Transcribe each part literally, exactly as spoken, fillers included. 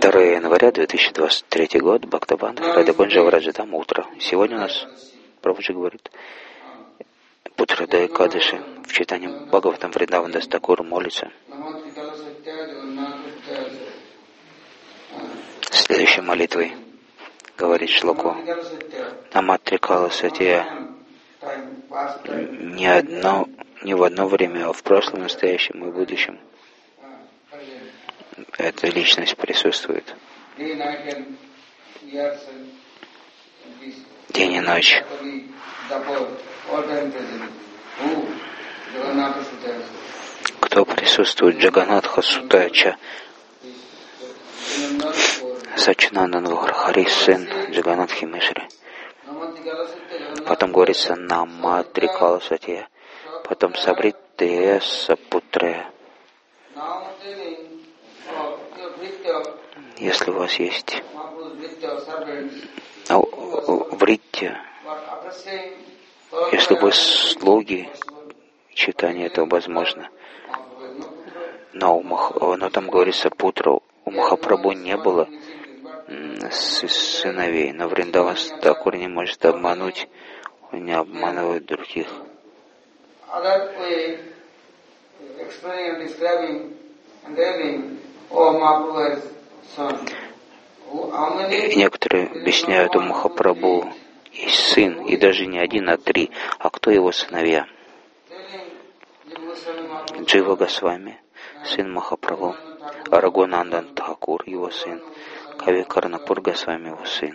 второе января две тысячи двадцать третий год, Бхактабандха, Радакунджа, Враджадам, утро. Сегодня у нас, Прабхуджи говорит, Путра Экадаши, в читании Бхагаватам Вриндаван Дас Такур молится. Следующей молитвой говорит Шлоку: Наматрикала Сатия, ни одно, ни в одно время, а в прошлом, настоящем и будущем эта личность присутствует. День и ночь. Кто присутствует? Джаганатха Сутача, Сачинандан Вахари, сын Джаганатхи Мишри. Потом говорится Наматрикала Сатия. Потом Сабритте Сапутре. Если у вас есть вритья, если вы слуги, читание этого возможно. Но, у Мах... Но там говорится Путра. У Махапрабху не было сыновей, но Вриндаван Такур не может обмануть, он не обманывает других. И некоторые объясняют, у Махапрабху есть сын, и даже не один, а три. А кто его сыновья? Джива Госвами, сын Махапрабху, Рагунандан Тхакур, его сын, Кави Карнапур Госвами, его сын.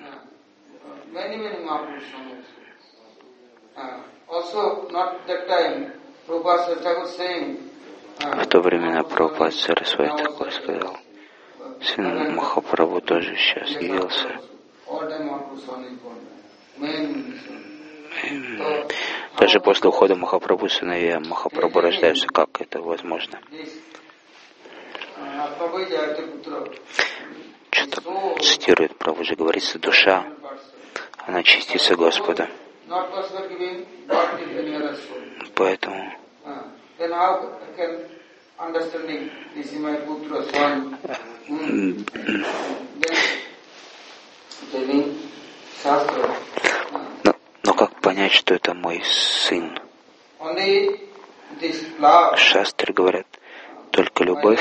В то время Прабхупад Сарасвати Такур сказал: сын Махапрабху тоже сейчас явился. Даже после ухода Махапрабху сыновья Махапрабху рождаются. Как это возможно? Что-то цитирует Прабхуджи, говорится, душа, она частица Господа. Поэтому но, но как понять, что это мой сын? Шастры говорят, только любовь.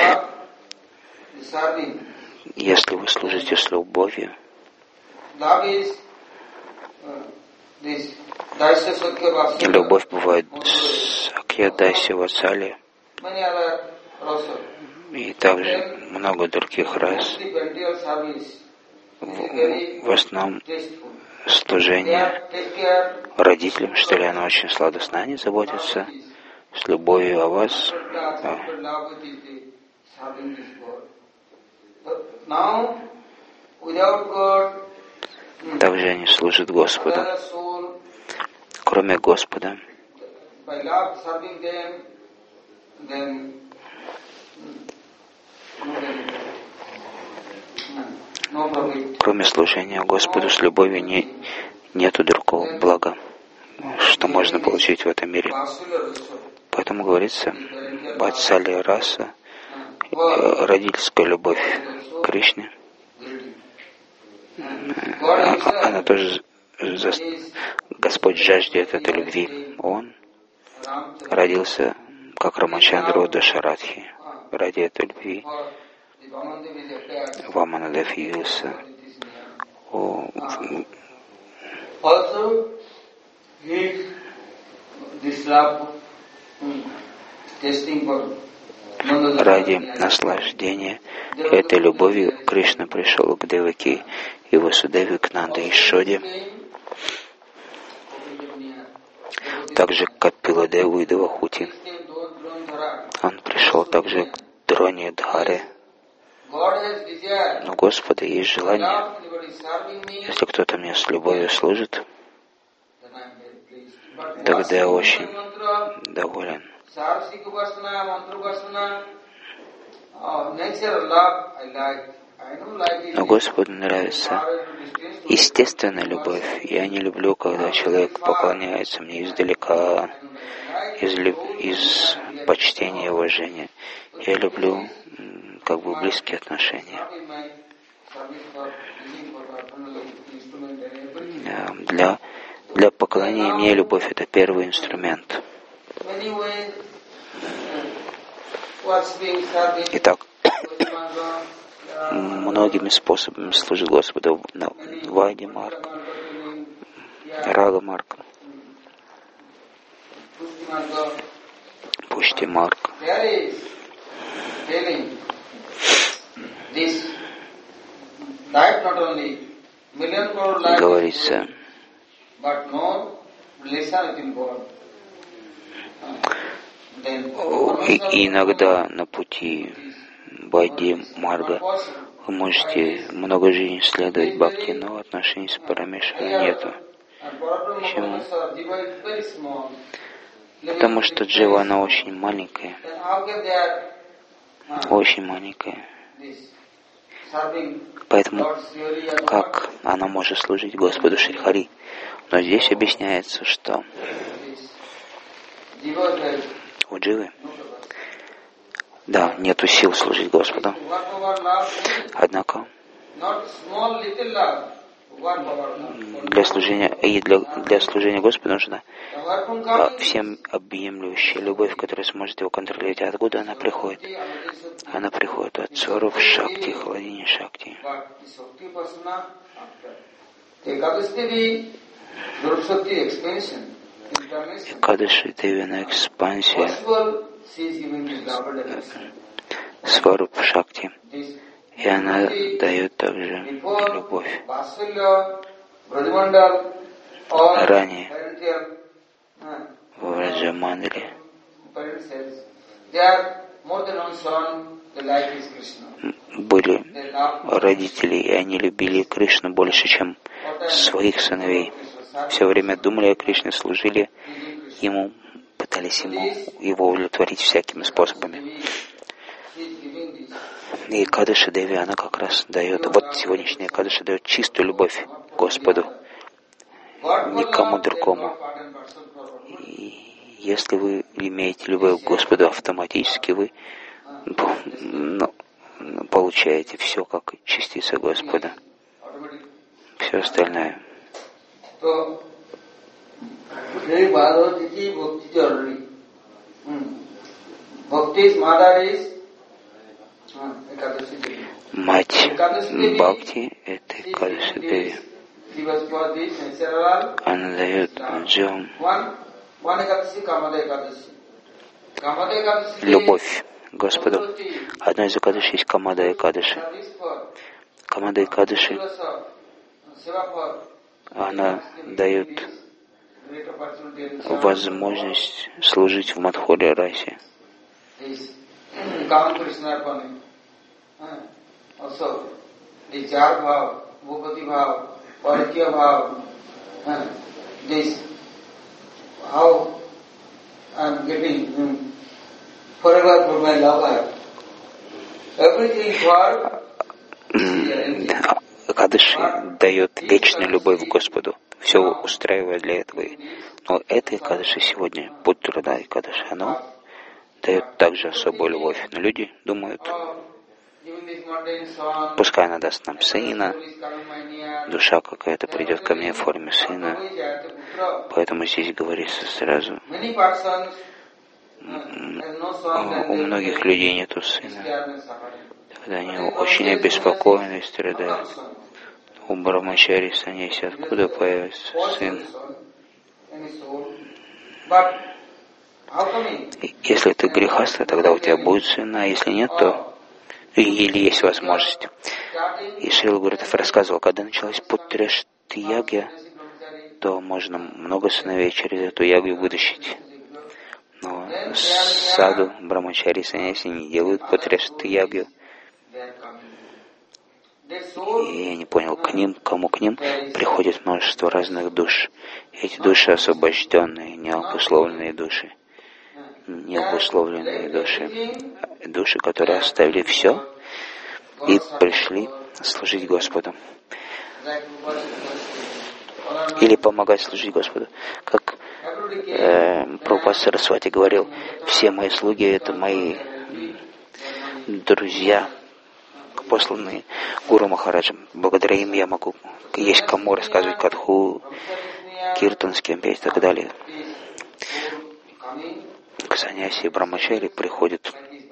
Если вы служите с любовью, и любовь бывает Сакья, Дайся, Ватсалия, и также много других рас. В, в основном служение родителям, что ли, оно очень сладостно. Они заботятся с любовью о вас. Также они служат Господу. Кроме Господа, кроме служения Господу с любовью не, нету другого блага, что можно получить в этом мире. Поэтому говорится, Ватсалия раса, родительская любовь к Кришне, она тоже, Господь жаждет этой любви. Он родился как Рамачандра Дашарадхи. Ради этой любви Ваманадев явился. О, ради наслаждения этой любовью Кришна пришел к Деваки и Васудеве, к Нанде и Шоде, также к Капиладеву и Девахути. Он пришел также к Дроне Дхаре. Но у Господа есть желание. Если кто-то мне с любовью служит, тогда я очень доволен. Но Господу нравится естественная любовь. Я не люблю, когда человек поклоняется мне издалека, из, из почтения и уважения. Я люблю как бы близкие отношения. Для, для поклонения мне любовь — это первый инструмент. Итак, многими способами служит Господу Вайди Марк, Рага Марк, Пушти Марк. Говорится, и иногда на пути Вайди Марга вы можете много жизней следовать бхакти, но отношений с Парамешваром нету. Почему? Потому что джива, она очень маленькая. Очень маленькая. Поэтому как она может служить Господу Шри Хари? Но здесь объясняется, что у дживы, да, нету сил служить Господу. Однако для служения и для, для служения Господу нужна всем объемлющая любовь, которая сможет его контролировать. А откуда она приходит? Она приходит от Сваруп Шакти, Хладини Шакти. Экадаши Девина экспансия Сваруп Шакти. И она дает также любовь. Ранее в Враджамандале были родители, и они любили Кришну больше, чем своих сыновей. Все время думали о Кришне, служили ему, пытались ему его удовлетворить всякими способами. И Экадаши Деви, она как раз дает, вот сегодняшняя Экадаши дает чистую любовь к Господу, никому другому. И если вы имеете любовь к Господу, автоматически вы ну, получаете все как частица Господа. Все остальное. Мать Бхакти — это Экадаши Деви. Она дает дживам любовь к Господу. Одна из Экадаши есть Камада Экадаши. Камада Экадаши, она дает возможность служить в Мадхуре расе. Экадаши дает вечную любовь к Господу, все устраивая для этого. Но эта Экадаши сегодня, Путрада Экадаши, она дает также особую любовь. Но люди думают, пускай она даст нам сына, душа какая-то придет ко мне в форме сына. Поэтому здесь говорится сразу, у многих людей нету сына, когда они очень обеспокоены и страдают. У Брахмачари Саньяси откуда появится сын? Если ты грехаста, тогда у тебя будет сын, а если нет, то или есть возможность. И Шрила Гурудев рассказывал, когда началась Путрешти ягья, то можно много сыновей через эту ягью вытащить. Но саду, Брахмачари, саньяси не делают Путрешти ягью. И я не понял, к ним, кому к ним приходит множество разных душ. Эти души освобожденные, необусловленные души. Необусловленные души. Души, которые оставили все и пришли служить Господу. Или помогать служить Господу. Как э, Прабхупада Сарасвати говорил, все мои слуги — это мои друзья посланные Гуру Махараджем. Благодаря им я могу, есть кому рассказывать катху, киртан, с кем петь и так далее. К саньяси и брамачари приходят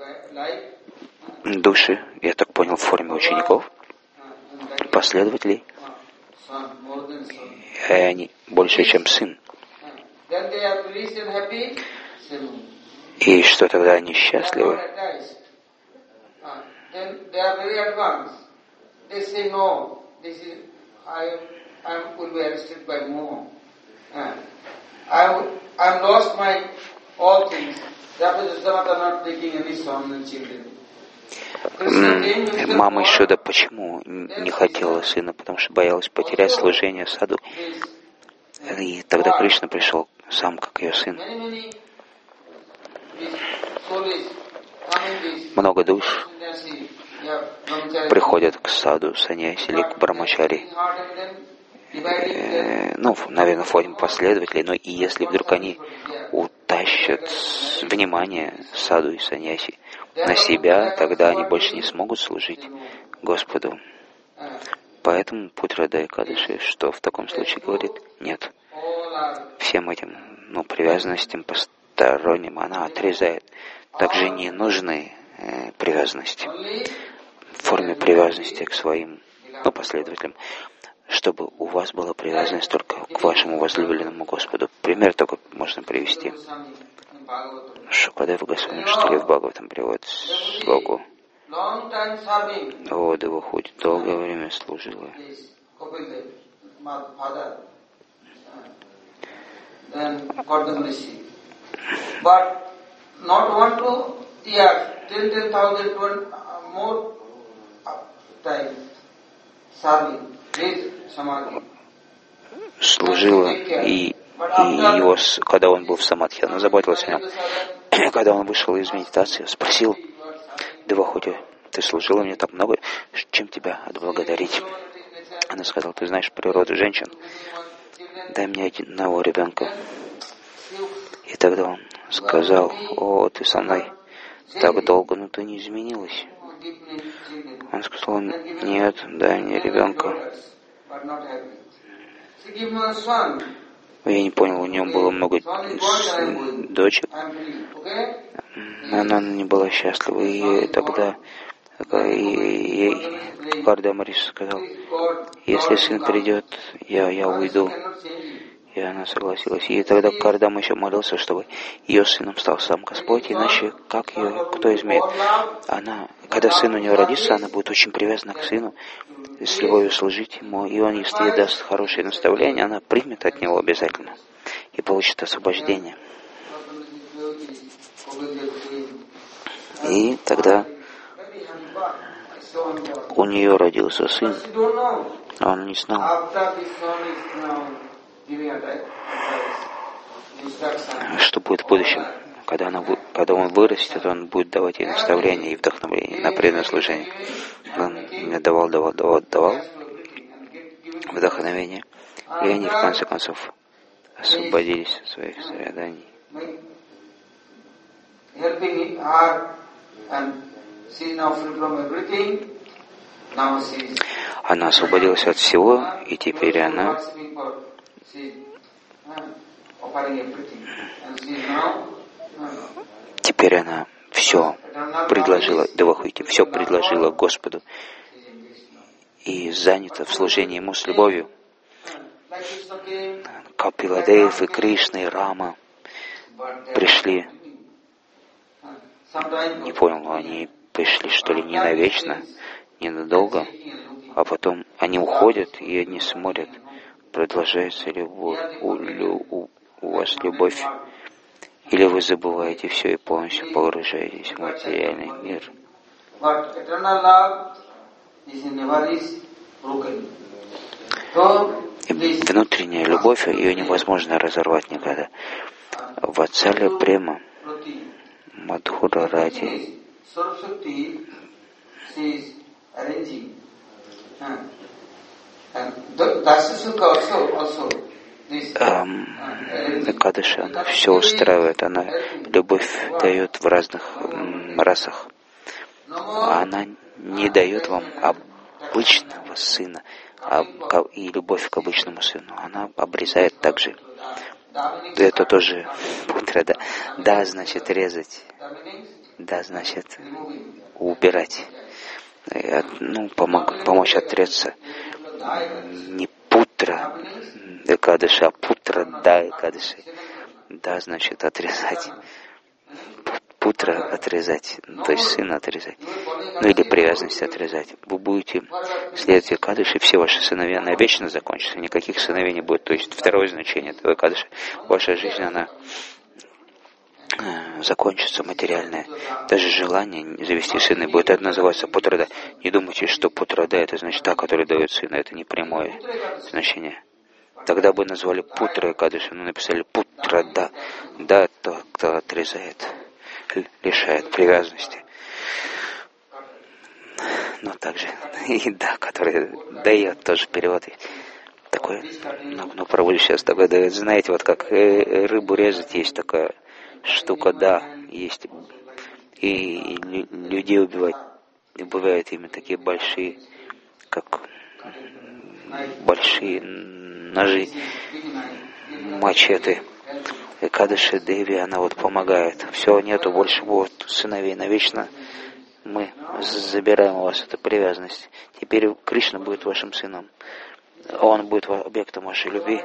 души, я так понял, в форме учеников, последователей, и они больше, чем сын. И что тогда они счастливы? Мама Ишода почему не хотела сына? Потому что боялась потерять служение саду. И тогда Кришна пришел сам, как ее сын. Много душ приходят к саду, саньяси или к брамачари. Э, ну, наверное, в форме последователей, но и если вдруг они утащат внимание саду и саньяси на себя, тогда они больше не смогут служить Господу. Поэтому Путра Экадаши, что в таком случае говорит, нет, всем этим, ну, привязанностям посторонним она отрезает. Также не нужны э, привязанности в форме привязанности к своим, ну, последователям, чтобы у вас была привязанность только к вашему возлюбленному Господу. Пример такой можно привести. Шукадева Госвами Штали в Бхагаватам приводит слогу. О, Девахути долгое время служила. Служила, и, и его, когда он был в самадхи, она заботилась о нем. Когда он вышел из медитации, спросил Девахути, ты служила мне так много, чем тебя отблагодарить? Она сказала, ты знаешь природу женщин, дай мне одного ребенка. И тогда он сказал, о, ты со мной так долго, но ты не изменилась. Он сказал, нет, дай мне ребенка. Я не понял, у нее было много дочек, но она не была счастлива. И тогда ей Кардамариш сказал, если сын придет, я, я уйду. И она согласилась. И тогда Кардам еще молился, чтобы ее сыном стал сам Господь, иначе как ее, кто изменит? Она, когда сын у нее родится, она будет очень привязана к сыну, с любовью служить ему, и он, если ей даст хорошее наставление, она примет от него обязательно и получит освобождение. И тогда у нее родился сын, а он не знал, что будет в будущем. Когда, она, когда он вырастет, он будет давать ей наставления и вдохновление на преданное служение. Он мне давал, давал, давал, давал вдохновение, и они в конце концов освободились от своих страданий. Она освободилась от всего, и теперь она Теперь она все предложила, Девахути, все предложила Господу и занята в служении Ему с любовью. Капиладев и Кришна и Рама пришли, не понял, но они пришли что ли не навечно, ненадолго, а потом они уходят и они смотрят, продолжается ли у, у, у вас любовь, или вы забываете все и полностью погружаетесь в материальный мир. И внутренняя любовь, ее невозможно разорвать никогда. Ватсалия према, Мадхура Ради. Кадыша, она все устраивает, она любовь дает в разных м, расах. А она не дает вам обычного сына и любовь к обычному сыну. Она обрезает также. Это тоже путра, да. Да, значит резать. Да, значит убирать. Ну, помог, помочь отречься. Не путра экадыши, а путра да экадыши. Да, значит отрезать. Путра отрезать, то есть сына отрезать. Ну или привязанность отрезать. Вы будете следовать экадыши, все ваши сыновья навечно закончатся, никаких сыновей не будет. То есть второе значение этого экадыши. Ваша жизнь, она закончится материальная. Даже желание завести сына будет, это называется путрада. Не думайте, что путрада это значит та, которая дает сына, это не прямое значение. Тогда бы назвали путра экадыши, но написали путрада. Да, то, кто отрезает, лишает привязанности. Но также и да, который дает, тоже перевод такой. Ну, ну проводишь сейчас такой дает. Знаете, вот как рыбу резать, есть такая штука, да, есть. И людей убивать, убивают ими такие большие, как большие ножи, мачете. Экадыши Деви, она вот помогает. Все, нету больше вот сыновей навечно. Мы забираем у вас эту привязанность. Теперь Кришна будет вашим сыном. Он будет объектом вашей любви.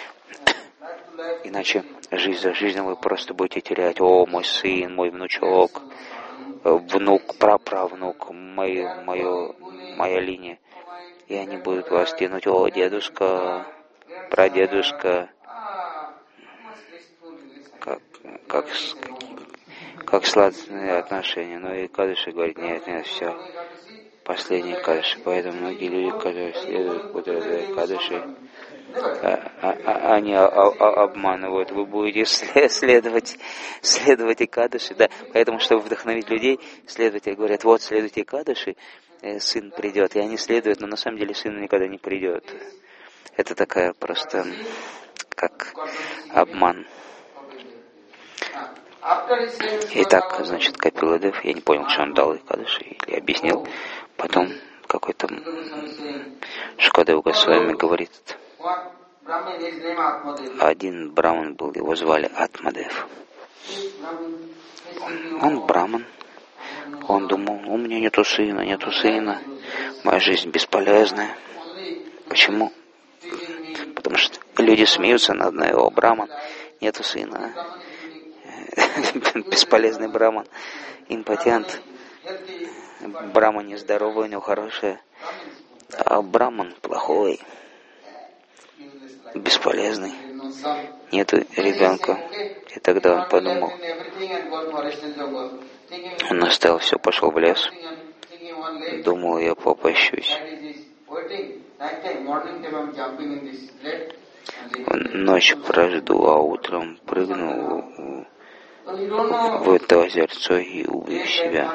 Иначе жизнь за жизнью вы просто будете терять. О, мой сын, мой внучок, внук, праправнук, мой, мое, моя линия. И они будут вас тянуть. О, дедушка, прадедушка. Как, как, как сладостные отношения. Но и Кадыши говорит, нет, нет, все. Последние Кадыши. Поэтому многие люди, которые следуют Путра Кадыши, а, а, они а, а, обманывают. Вы будете следовать, следовать и Кадыши. Да. Поэтому, чтобы вдохновить людей, следователи говорят, вот, следуйте Кадыши, сын придет. И они следуют, но на самом деле сын никогда не придет. Это такая просто, как обман. Итак, значит, Капиладев, я не понял, что он дал Экадыши, или объяснил. Потом какой-то Шукадев Госвами говорит, один браман был, его звали Атмадев. Он, он браман. Он думал, у меня нету сына, нету сына, моя жизнь бесполезная. Почему? Потому что люди смеются над его, браман, нету сына. Бесполезный браман, импотент. Браман нездоровый, у него хороший, а браман плохой, бесполезный. Нету ребенка. И тогда он подумал, он оставил все, пошел в лес. Думал, я попащусь. Ночь прожду, а утром прыгну в это озерцо и убью себя.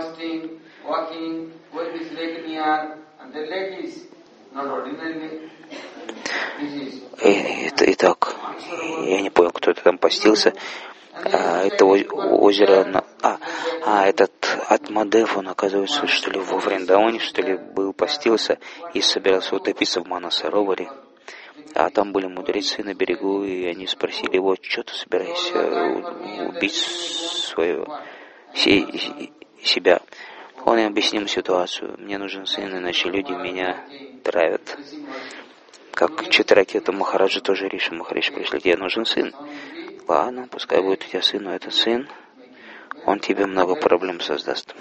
Итак, я не понял, кто это там постился. А, это озеро, а, а этот Атмадев, он, оказывается, что ли, во Вриндаване, что ли, был, постился и собирался утопиться в Манасароваре. А там были мудрецы на берегу, и они спросили его, что ты собираешься убить своего, себя. Он им объяснил ситуацию. Мне нужен сын, иначе люди меня травят. Как Читракета Махараджа, тоже Риша Махариш пришли, тебе нужен сын. Ладно, пускай будет у тебя сын, но этот сын, он тебе много проблем создаст.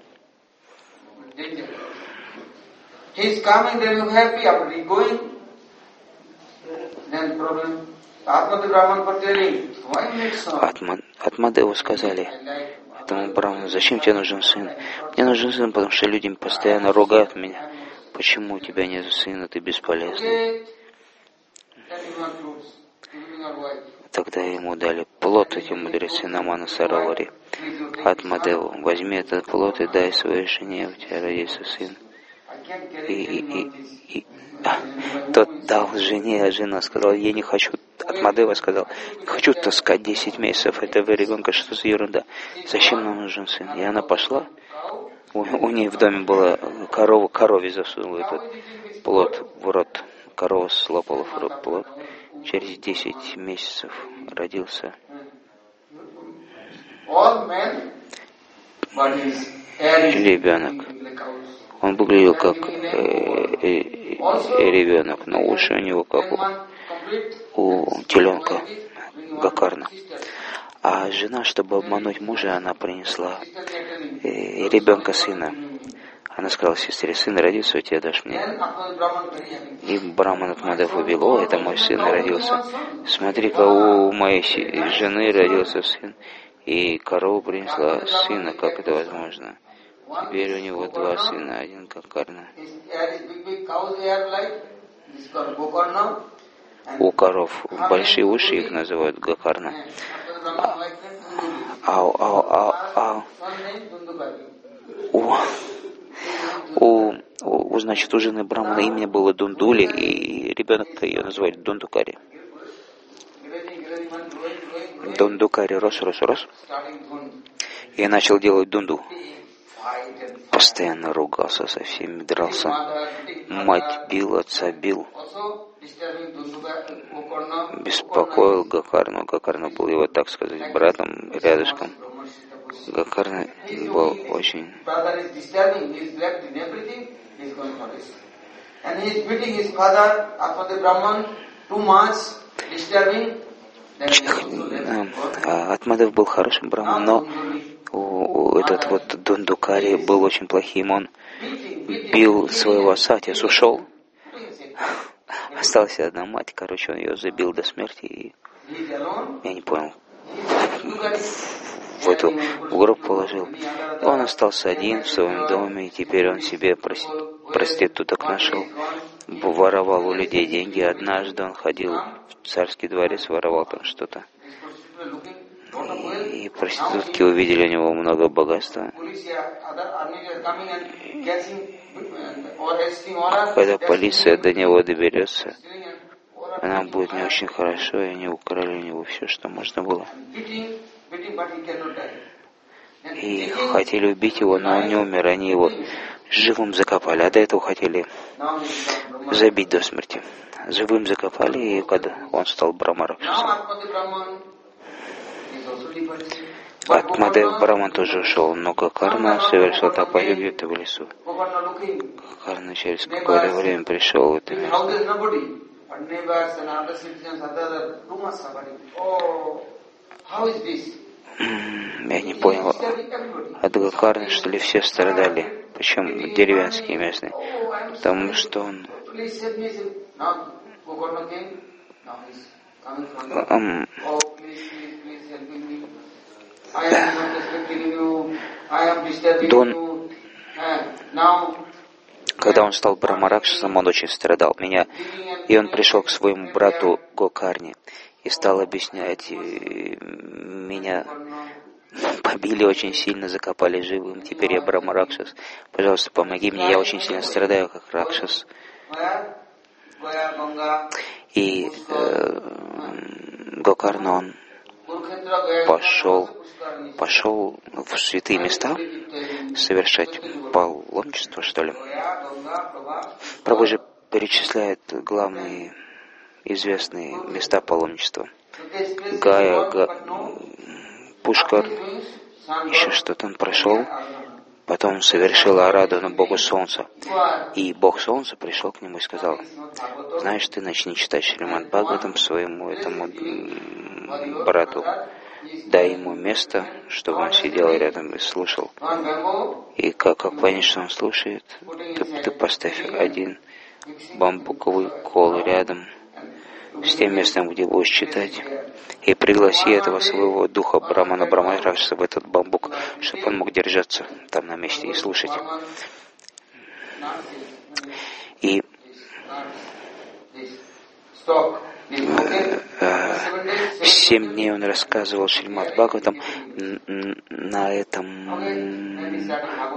Атмадеву сказали этому браману, зачем тебе нужен сын? Мне нужен сын, потому что люди постоянно ругают меня. Почему у тебя нет сына, ты бесполезный? Тогда ему дали плод, эти мудрецы на Манасароваре. Атмадеву, возьми этот плод и дай своей жене, у тебя родится сын. И, и, и, и а, тот дал жене, а жена сказала, я не хочу, Атмадева сказал, не хочу таскать десять месяцев этого ребенка, что за ерунда, зачем нам нужен сын? И она пошла, У, у них в доме была корова, корове засунула этот плод в рот. Корова слопала в рот плод. Через десять месяцев родился ребенок. Он выглядел как э, э, э, ребенок, но уши у него как у, у теленка Гокарна. А жена, чтобы обмануть мужа, она принесла э, ребенка сына. Она сказала сестре: сын родится, у тебя дашь мне. И Браман Атмадев убил: о, это мой сын родился. Смотри-ка, у моей жены родился сын. И корова принесла сына, как это возможно? Теперь у него два сына, один Гокарна. У коров большие уши, их называют Гокарна. А, а, а, а, у, у, у, значит, у жены Брамана имя было Дундули, и ребенок ее называли Дундукари. Дундукари рос, рос, рос. И начал делать дунду. Постоянно ругался со всеми, дрался. Мать бил, отца бил. Беспокоил Гокарну. Гокарна был его, так сказать, братом, рядышком. Гокарна был очень... Атмадев был хорошим браманом, но у, у этот вот Дундукари был очень плохим. Он бил своего отца, отец ушел. Осталась одна мать, короче, он ее забил до смерти, и я не понял, в эту в гроб положил. Он остался один в своем доме, и теперь он себе проституток нашел, воровал у людей деньги. Однажды он ходил в царский дворец, воровал там что-то. И проститутки увидели у него много богатства. Когда полиция до него доберется, она будет не очень хорошо, и они украли у него все, что можно было. И хотели убить его, но он не умер, они его живым закопали, а до этого хотели забить до смерти. Живым закопали, и когда он стал Брамаракшасом. Атмадев Браман тоже ушел, но Гокарна совершил тапаси где-то в лесу. Гокарна через какое-то время пришел в это место. Я не понял, от Гокарны, что ли, все страдали, причем деревенские местные, потому что он... Um, Дон, когда он стал Брамаракшасом, он очень страдал меня, и он пришел к своему брату Гокарне и стал объяснять, и меня побили очень сильно, закопали живым, теперь я Брамаракшас, пожалуйста, помоги мне, я очень сильно страдаю, как Ракшас. И э, Гокарна, он пошел, пошел в святые места совершать паломничество, что ли. Прабху же перечисляет главные известные места паломничества. Гая, Га, Пушкар, еще что-то он прошел. Потом он совершил арадхану Богу Солнца. И Бог Солнца пришел к нему и сказал: знаешь, ты начни читать Шримад Бхагаватам своему этому брату. Дай ему место, чтобы он сидел рядом и слушал. И как, как понять, что он слушает, ты, ты поставь один бамбуковый кол рядом с тем местом, где будешь читать, и пригласи этого своего духа Брамана Брамаракшаса в этот бамбук, чтобы он мог держаться там на месте и слушать. И семь дней он рассказывал Шримад Бхагаватам на этом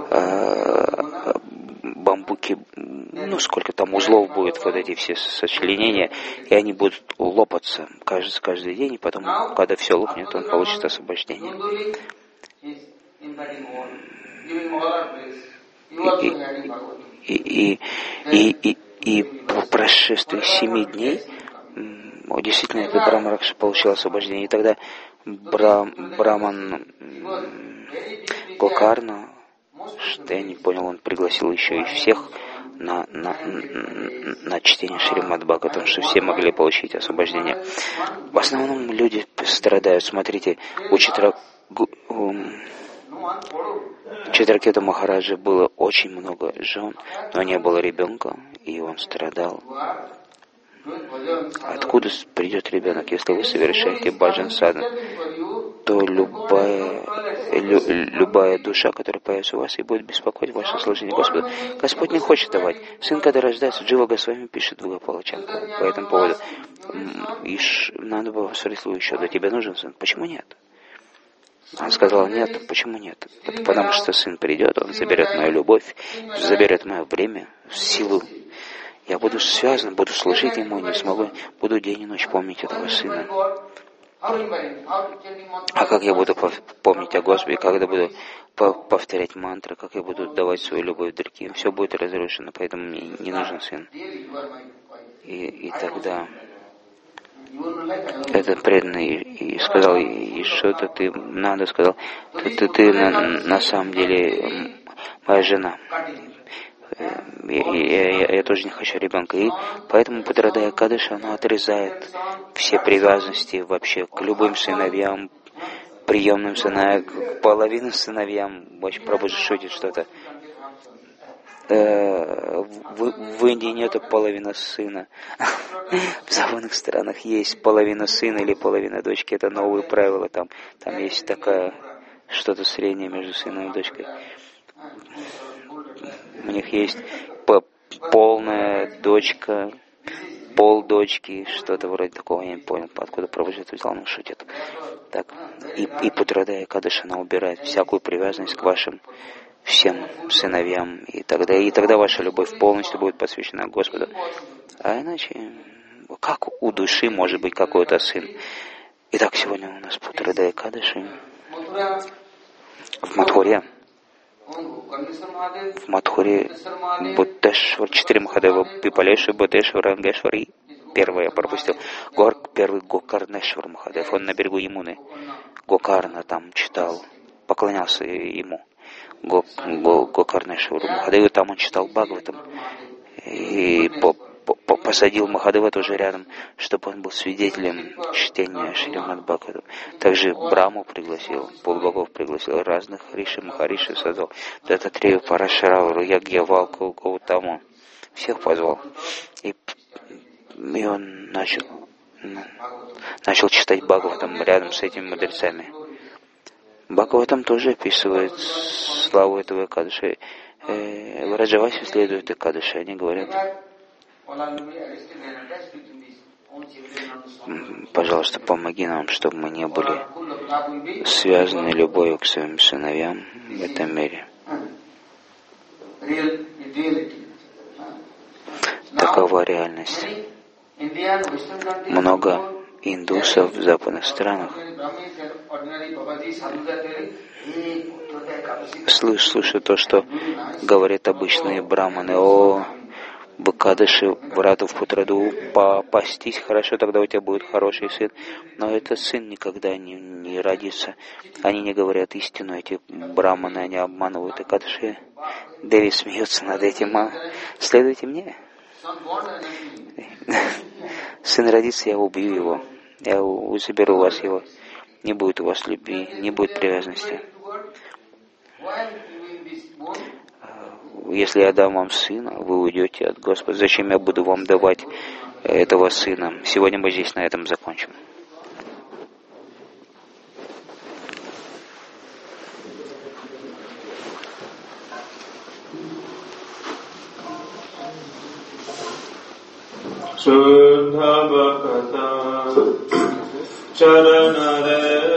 бамбуке, ну, сколько там узлов будет, вот эти все сочленения, и они будут лопаться каждый, каждый день, и потом, когда все лопнет, он получит освобождение. И, и, и, и, и по прошествии семи дней действительно этот Брахма Ракша получил освобождение. И тогда Бра, Браман Гокарна, что я не понял, он пригласил еще и всех на, на, на чтение Шримад Бхагаватам, что все могли получить освобождение. В основном люди страдают. Смотрите, у Читра, Читракета Махараджа было очень много жен, но не было ребенка, и он страдал. Откуда придет ребенок? Если вы совершаете баджан садхану, то любая, лю, любая душа, которая появится у вас, и будет беспокоить ваше служение Господу. Господь не хочет давать. Сын, когда рождается, Джива Госвами пишет в Гопалачанку по этому поводу. Иш, надо было спросить еще, да тебе нужен сын? Почему нет? Он сказал, нет, почему нет? Потому что сын придет, он заберет мою любовь, заберет мое время, силу. Я буду связан, буду служить ему, не смогу, буду день и ночь помнить этого сына. А как я буду помнить о Господе, когда буду повторять мантры, как я буду давать свою любовь другим, все будет разрушено, поэтому мне не нужен сын. И, и тогда этот преданный и сказал, и что-то ты надо, сказал, ты, ты, ты на, на самом деле моя жена. Я, я, я тоже не хочу ребенка. И поэтому Путрадая Кадыша, она отрезает все привязанности вообще к любым сыновьям, приемным сыновьям, к половинным сыновьям. Очень Прабхуджи шутит что-то. В, в Индии нету половины сына. В западных странах есть половина сына или половина дочки. Это новые правила. Там, там есть такая что-то среднее между сыном и дочкой. У них есть полная дочка, пол дочки, что-то вроде такого, я не понял, откуда Прабхуджи это взял, но шутит. Так. И, и Путрадая Кадыша, она убирает всякую привязанность к вашим всем сыновьям, и тогда, и тогда ваша любовь полностью будет посвящена Господу. А иначе, как у души может быть какой-то сын? Итак, сегодня у нас Путрадая Кадыши в Мадхуре. В Мадхуре Буддешвар, четыре Махадева, Пипалешвар, Буддешвар, Рангешвар, и первый я пропустил. Горк, первый Гокарнешвар Махадев, он на берегу Ямуны. Гокарна там читал, поклонялся ему. Гокарнешвару Махадеву, там он читал Бхагаватам. И по, по, посадил Махадева тоже рядом, чтобы он был свидетелем чтения Шримад Бхагаватам. Также Браму пригласил, полубогов пригласил, разных Риши, Махариши создал. Дататрию, Парашаравару, Ягьявалку, Гаутаму. Всех позвал. И, и он начал, начал читать Бхагаватам рядом с этими мудрецами. Бхагаватам тоже описывает славу этого Экадыши. В Раджавасе следует Экадыши. Они говорят, пожалуйста, помоги нам, чтобы мы не были связаны любовью к своим сыновьям в этом мире. Такова реальность. Много индусов в западных странах слыш, слушают то, что говорят обычные браманы: о, в Кадыши, врату в Путраду, попастись хорошо, тогда у тебя будет хороший сын. Но этот сын никогда не, не родится. Они не говорят истину, эти браманы, они обманывают. И Кадыши Деви смеется над этим. А следуйте мне. Сын родится, я убью его. Я заберу у вас его. Не будет у вас любви, не будет привязанности. Если я дам вам сына, вы уйдете от Господа. Зачем я буду вам давать этого сына? Сегодня мы здесь на этом закончим. Шуддха Бхаката Чаранare